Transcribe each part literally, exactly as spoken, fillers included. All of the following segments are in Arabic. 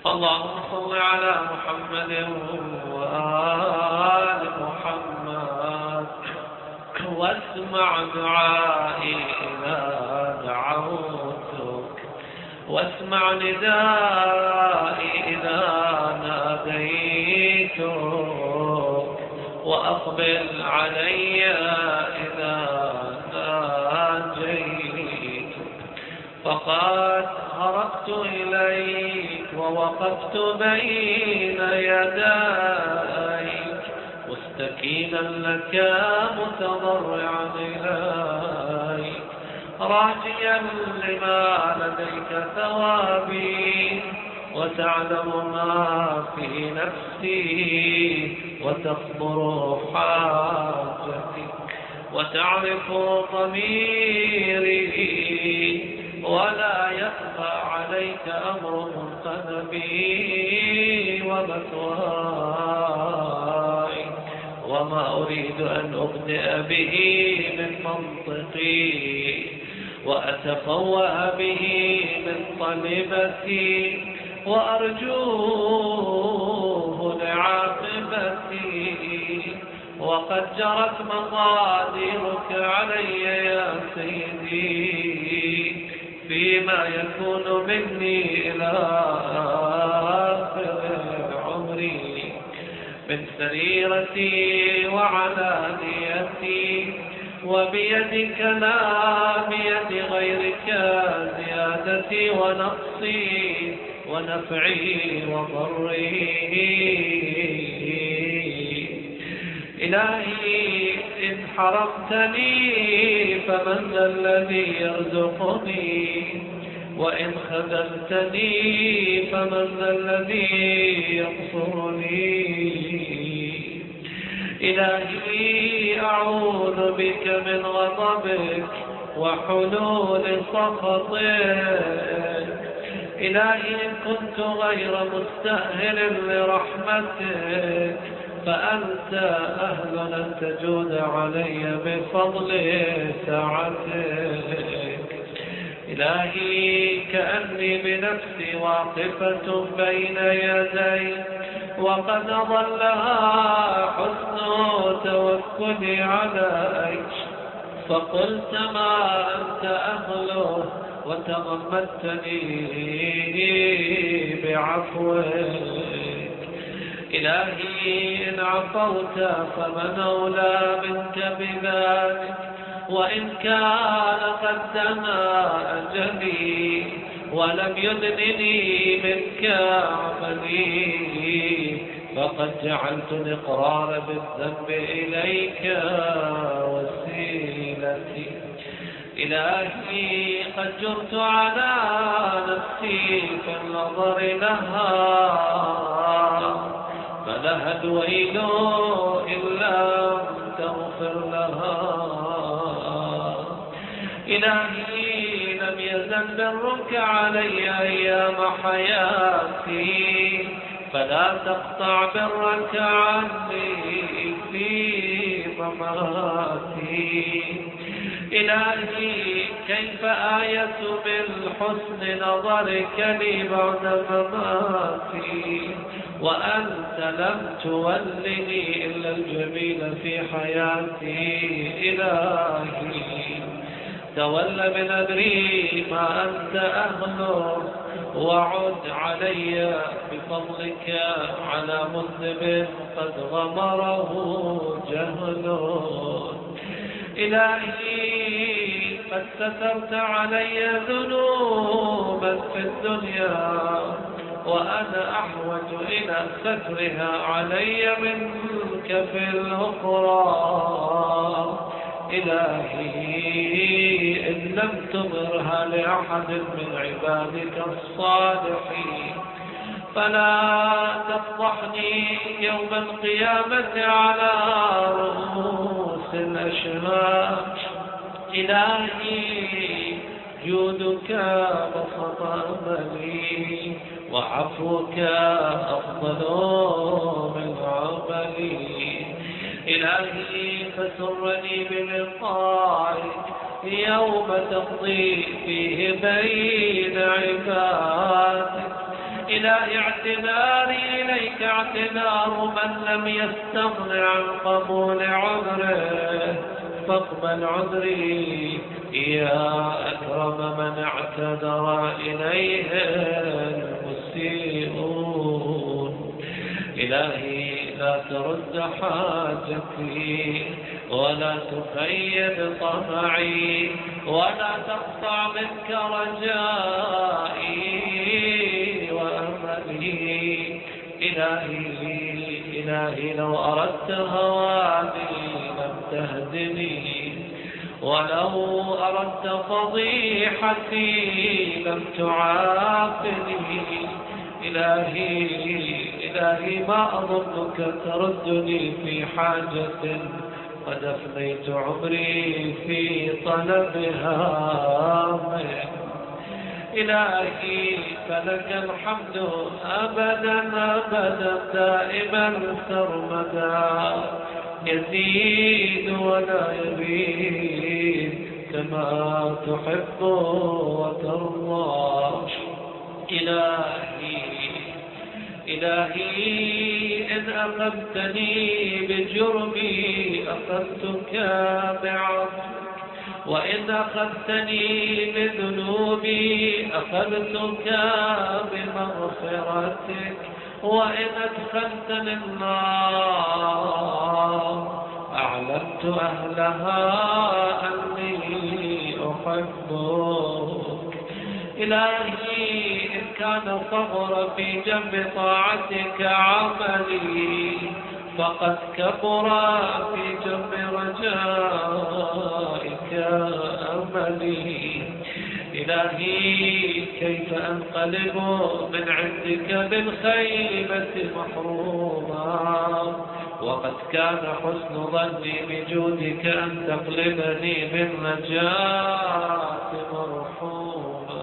اللهم صل على محمد وآل محمد واسمع دعائي إذا دعوتك واسمع ندائي إذا ناديتك وأقبل علي إذا ناجيتك فقد هربت إليك ووقفت بين يديك مستكينا لك متضرعا إليك راجيا لما لديك ثوابي وتعلم ما في نفسي وتصبر حاجتي وتعرف ضميري ولا يخفى عليك أمر منقلبي ومثواي وما أريد أن أبدأ به من منطقي وأتفوه به من طلبتي وأرجوه لعاقبتي وقد جرت مقاديرك علي يا سيدي فيما يكون مني إلى آخر عمري من سريرتي وعلانيتي وبيدك لا بيد غيرك زيادتي ونقصي ونفعي وضري إلهي إن حرمتني فمن ذا الذي يرزقني وإن خذلتني فمن ذا الذي ينصرني إلهي أعوذ بك من غضبك وحلول سخطك إلهي إن كنت غير مستأهل لرحمتك فأنت أهل أن تجود علي بفضل سعتك إلهي كأني بنفسي واقفة بين يديك وقد ظلها حسن توكلي عليك فقلت ما أنت أهله وتغمدتني بعفوك إلهي إن عفوت فمن أولى منك بذلك وإن كان قد دنا أجلي ولم يدنني منك عملي فقد جعلت الإقرار بالذنب إليك وسيلتي إلهي قد جرت على نفسي في النظر لها فلها الويل إن لم تغفر لها إلهي لم يزل برك علي أيام حياتي فلا تقطع برك عني في مماتي إلهي كيف آية بالحسن نظرك لي بعد مماتي وأنت لم تولني إلا الجميل في حياتي إلهي تول من أدري ما أنت أهله وعد علي بفضلك على مذنب قد غمره جهل إلهي قد سترت علي ذنوبا في الدنيا وأنا أحوج إلى سترها علي منك في الأخرى إلهي إن لم تظهرها لأحد من عبادك الصالحين فلا تفضحني يوم القيامة على رؤوس الأشهاد إلهي جودك بسط أملي وعفوك أفضل من عملي إلهي فسرني بلقائك يوم تقضي فيه بين عبادك إلهي اعتذاري إليك اعتذار من لم يستغن عن قبول عذره، فاقبل عذري يا أكرم من اعتذر إليه المسيئون. إلهي لا ترد حاجتي ولا تخيب طمعي ولا تقطع منك رجائي وأملي. إلهي إلهي لو أردت هواني لم تهدني، ولو أردت فضيحتي لم تعافني. إلهي إلهي ما أظنك تردني في حاجة قد أفنيت عمري في طلبها منك. إلهي فلك الحمد أبدا أبدا دائما سرمدا، يزيد ولا يبيد كما تحب وترضى. إلهي إلهي إن أخذتني بجرمي أخذتك بعفوك، وإن أخذتني بذنوبي أخذتك بمغفرتك، وإن أدخلتني النار أعلمت أهلها أني أحبك. إلهي إن كان صغر في جنب طاعتك عملي فقد كبر في جنب رجائك أملي. إلهي كيف أنقلب من عندك بالخيبة محروما، وقد كان حسن ظني بجودك أن تقلبني بالنجاة مرحوما.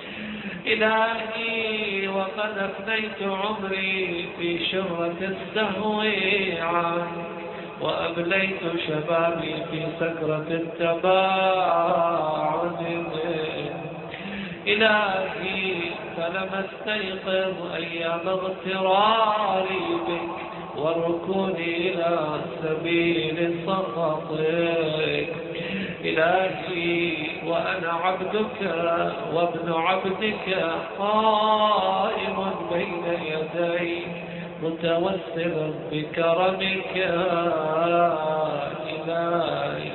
إلهي وقد أفنيت عمري في شرة السهو عنك، وأبليت شبابي في سكرة التباعد منك. إلهي فلم استيقظ أيام اغتراري بك وركوني إلى سبيل سخطك. إلهي وأنا عبدك وابن عبدك قائم بين يديك متوسلا بكرمك. إلهي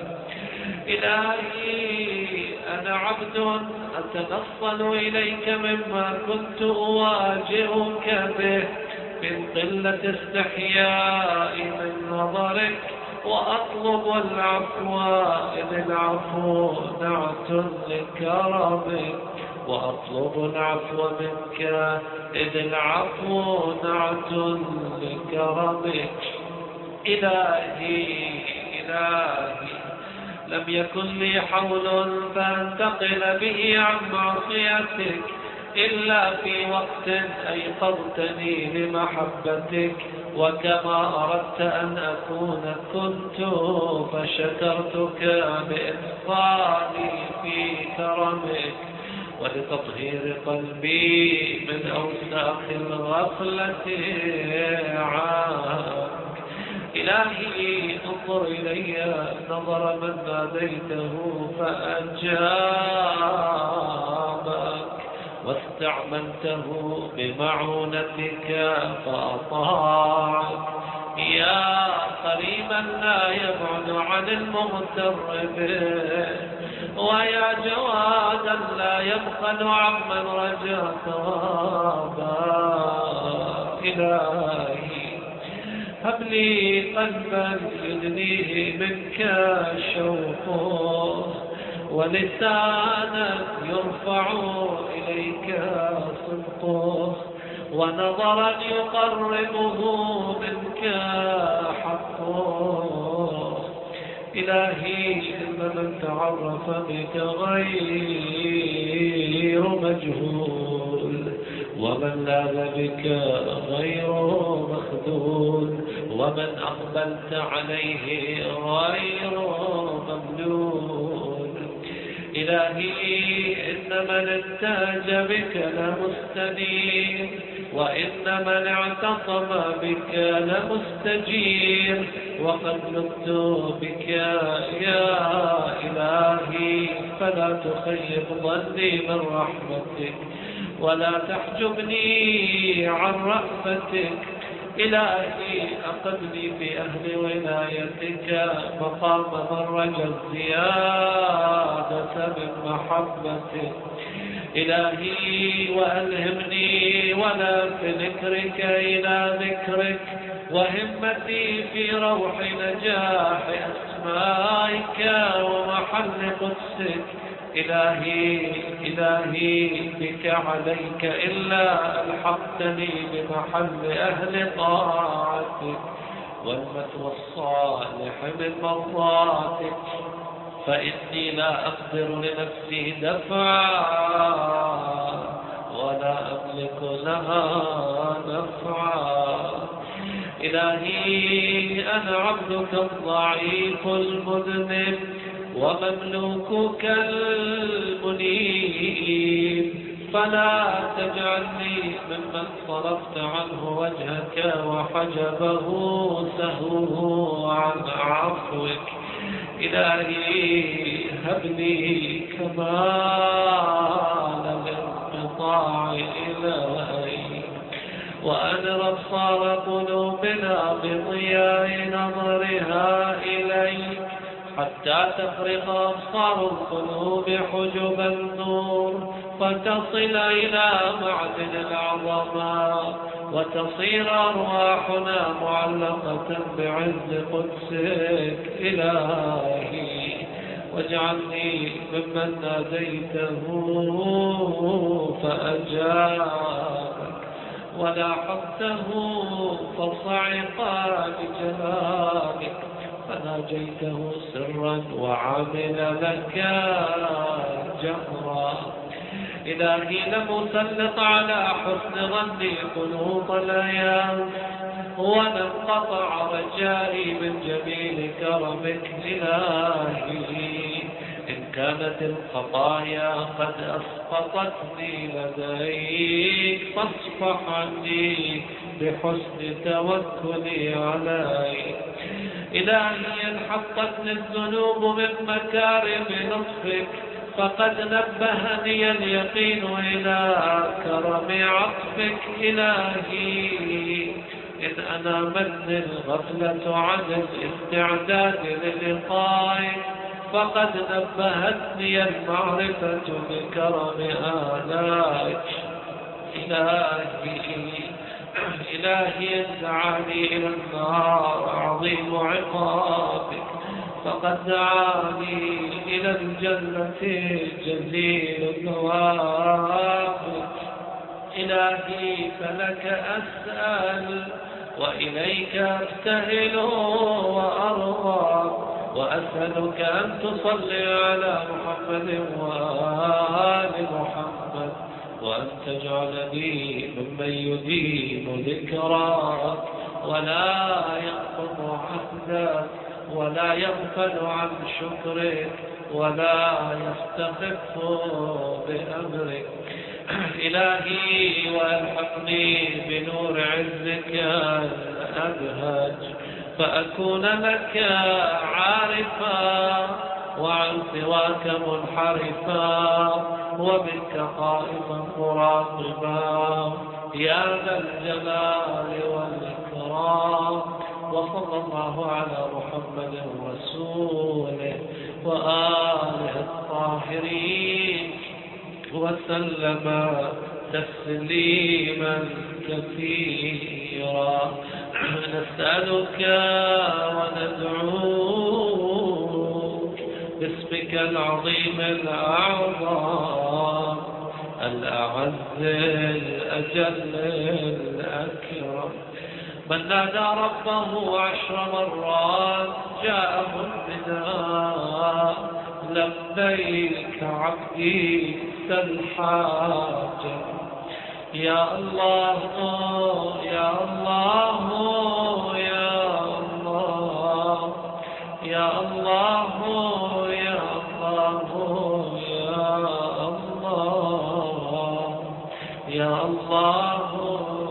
إلهي أنا عبد أتنصل إليك مما كنت أواجهك به من قلة استحياء من نظرك، وأطلب العفو إذ العفو نعت لكرمك، وأطلب العفو منك إذ العفو نعت لكرمك. إلهي إلهي لم يكن لي حول فانتقل به عن معصيتك إلا في وقت أيقظتني لمحبتك، وكما أردت أن أكون كنت، فشكرتك بإدخالي في كرمك ولتطهير قلبي من أوساخ الغفلة عنك. إلهي انظر إلي نظر من ناديته فأجابك، واستعملته بمعونتك فأطاعك. يا قريبا لا يبعد عن المغتر به، ويا جوادا لا يبخل عمن رجا ثوابا. إلهي هب لي قلبا يدنيه منك شوقه، ولسانا يرفع إليك صدقه، ونظرا يقربه منك حقه. إلهي إن من تعرف بك غير مجهول، ومن لاذ بك غير مخذول، ومن أقبلت عليه غير ممنون. إلهي إن من احتاج بك لمستنير، وإن من اعتصم بك لمستجير، وقد لبت بك يا إلهي فلا تخيب ظني من رحمتك ولا تحجبني عن رأفتك. إلهي أقمني في أهل ولايتك مقام من رجا الزيادة من محبتك. إلهي وألهمني ولا في ذكرك إلى ذكرك، وهمتي في روح نجاح أسمائك ومحل قدسك. إلهي إلهي بك عليك إلا ألحقتني بمحل أهل طاعتك والمثوى الصالح من مرضاتك، فإني لا أقدر لنفسي دفعا ولا أملك لها نفعا. إلهي أنا عبدك الضعيف المذنب ومملوكك المنيب، فلا تجعلني ممن صرفت عنه وجهك وحجبه سهوه عن عفوك. إلهي هب لي كمال الانقطاع إليك، وأنر أبصار قلوبنا بضياء نظرها إليك، حتى تفرق أبصار القلوب حجب النور فتصل إلى معدن العظماء، وتصير أرواحنا معلقة بعز قدسك. إلهي واجعلني ممن ناديته فأجابك ولاحظته فصعق بجلالك، فناجيته سرا وعمل لك جهرا. إلهي لم أسلط على حسن ظني قلوب الأيام، ولم قطع رجائي من جميل كرمك. إلهي إن كانت الخطايا قد أسقطتني لديك فاصفح عني بحسن توكلي عليك. إلهي إن حطتني الذنوب من مكارم لطفك فقد نبهني اليقين إلى كرم عطفك. إلهي إن أنا من الغفلة عن الاستعداد للقائك فقد نبهتني المعرفة بكرم آلائك. إلهي إلهي دعاني إلى النار عظيم عقابك، فقد دعاني إلى الجنة جزيل ثوابك. إلهي فلك أسأل وإليك أبتهل وأرغب، وأسألك أن تصلي على محمد وآل محمد، وأن تجعلني ممن يديم ذكراك ولا ينقض عهدك ولا يغفل عن شكرك ولا يستخف بأمرك. إلهي وألحقني بنور عزك الأبهج، فأكون لك عارفا وعن سواك منحرفا وبك قائما مراقبا يا ذا الجلال والإكرام. وصلى الله على محمد رسوله وآله الطاهرين وسلم تسليما كثيرا. نسألك وندعوك باسمك العظيم الأعظم الأعز الأجل الأكرم، من نادى ربه عشر مرات جاءه النداء لبيك عبدي الحاجة. يا الله يا الله يا الله يا الله يا الله يا الله يا الله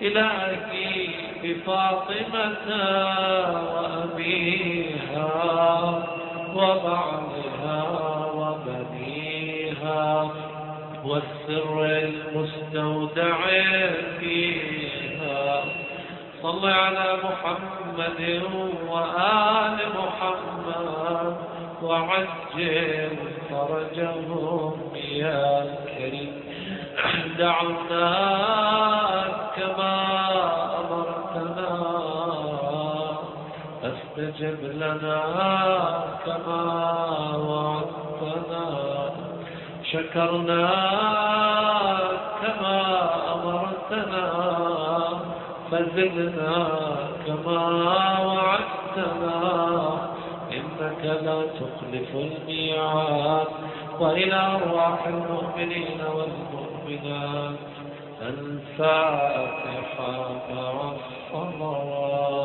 إلهي بفاطمة وأبيها وبعلها وبنيها والسر المستودع فيها. صل على محمد وآل محمد وعجل فرجهم يا كريم. دعونا كما أمرتنا فاستجب لنا كما وعدتنا. شكرنا كما أمرتنا فزدنا كما وعدتنا. إنك لا تخلف الميعاد. وإلى أرواح المؤمنين والمؤمنات الفاتحة مع الصلوات.